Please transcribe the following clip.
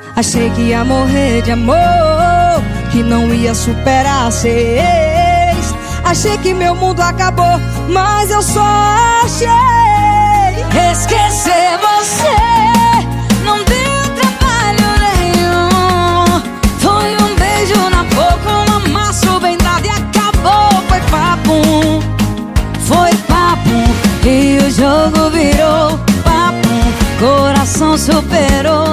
Achei que ia morrer de amor, que não ia superar ser ex. Achei que meu mundo acabou, mas eu só achei esquecer você. Não deu trabalho nenhum. Foi um beijo na boca, um amasso bem dado e acabou. Foi papum, foi papum, e o jogo virou papum. Coração superou.